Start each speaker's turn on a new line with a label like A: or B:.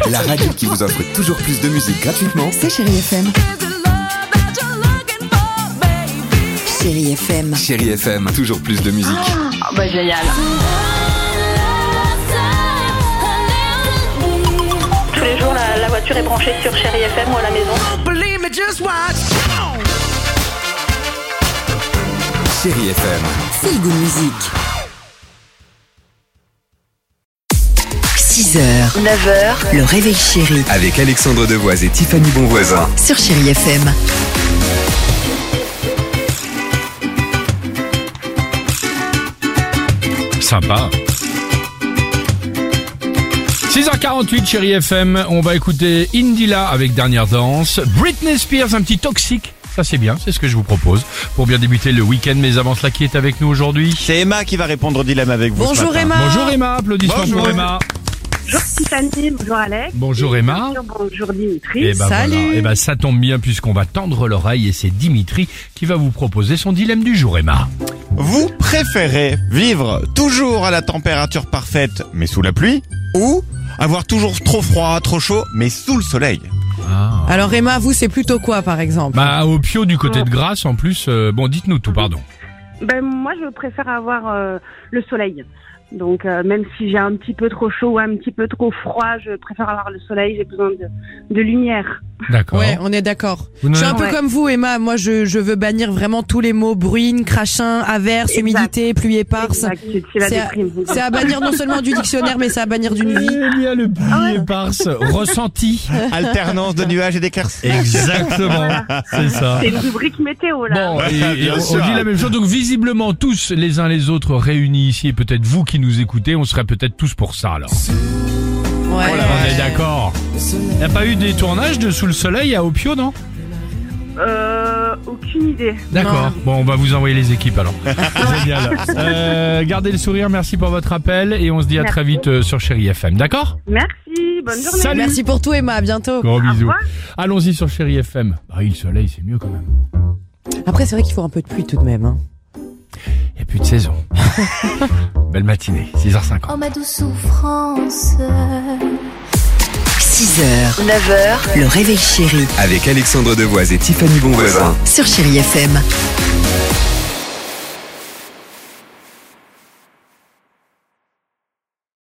A: La radio qui vous offre toujours plus de musique gratuitement.
B: C'est Chérie FM. Chérie FM.
A: Chérie FM, toujours plus de musique.
C: Oh bah génial. Tous les jours, la voiture est branchée sur Chérie FM ou à la maison.
A: Chérie FM.
B: Feel Good Music. 6h, 9h, le réveil chéri
A: Avec Alexandre Devoise et Tiffany Bonvoisin.
B: sur Chérie FM.
D: Sympa. 6h48, Chérie FM. On va écouter Indila avec Dernière Danse. Britney Spears, un petit toxique. Ça c'est bien, c'est ce que je vous propose. Pour bien débuter le week-end, mais avant cela, qui est avec nous aujourd'hui?
E: C'est Emma qui va répondre au dilemme avec vous.
B: Bonjour
E: ce matin.
B: Emma.
D: Bonjour Emma, applaudissements
E: Bonjour.
D: pour Emma.
F: Bonjour Tiffany, bonjour Alex.
D: Bonjour Emma.
F: Bonjour Dimitri.
D: Et ben
B: Salut.
D: voilà, et ben ça tombe bien puisqu'on va tendre l'oreille et c'est Dimitri qui va vous proposer son dilemme du jour, Emma.
E: Vous préférez vivre toujours à la température parfaite mais sous la pluie, ou avoir toujours trop froid, trop chaud mais sous le soleil?
G: Alors Emma, vous c'est plutôt quoi par exemple?
D: Bah au Pio du côté de Grasse en plus, bon dites-nous tout, pardon.
F: Ben moi je préfère avoir le soleil. Donc même si j'ai un petit peu trop chaud ou un petit peu trop froid, je préfère avoir le soleil, j'ai besoin de lumière.
D: D'accord.
G: Ouais, on est d'accord.
D: Vous
G: Je suis un
D: n'avez-
G: peu comme vous Emma, moi je veux bannir vraiment tous les mots bruine, crachin, averse,
F: Exact.
G: humidité, pluie éparse.
F: Exact, c'est la
G: C'est à,
F: déprime.
G: c'est à bannir non seulement du dictionnaire mais c'est à bannir d'une vie.
D: Eh bien le pluie éparse, ressenti.
E: Alternance de nuages et d'éclaircies.
D: Exactement, c'est ça.
F: C'est une rubrique météo là.
D: Bon, et
E: bien
D: on
E: sûr.
D: dit la même chose. Donc visiblement tous les uns les autres réunis ici, et peut-être vous qui nous écoutez, on serait peut-être tous pour ça alors.
G: Ouais.
D: On est d'accord. Il n'y a pas eu des tournages de Sous le Soleil à Opio, non?
F: Aucune idée.
D: D'accord. Bon, on va vous envoyer les équipes alors. Génial. Gardez le sourire, merci pour votre appel et on se dit à très vite sur Chérie FM, d'accord?
F: Merci, bonne journée.
D: Salut.
G: Merci pour tout Emma, à bientôt.
D: Gros bisous.
F: revoir.
D: Allons-y sur Chérie FM. Bah oui, le soleil c'est mieux quand même.
G: Après c'est vrai qu'il faut un peu de pluie tout de même. Hein.
D: Il n'y a plus de saison. Belle matinée, 6h50.
H: Oh ma douce souffrance.
B: 6h, 9h, le réveil chéri
A: Avec Alexandre Devoise et Tiffany Bonvoisin.
B: sur Chérie FM.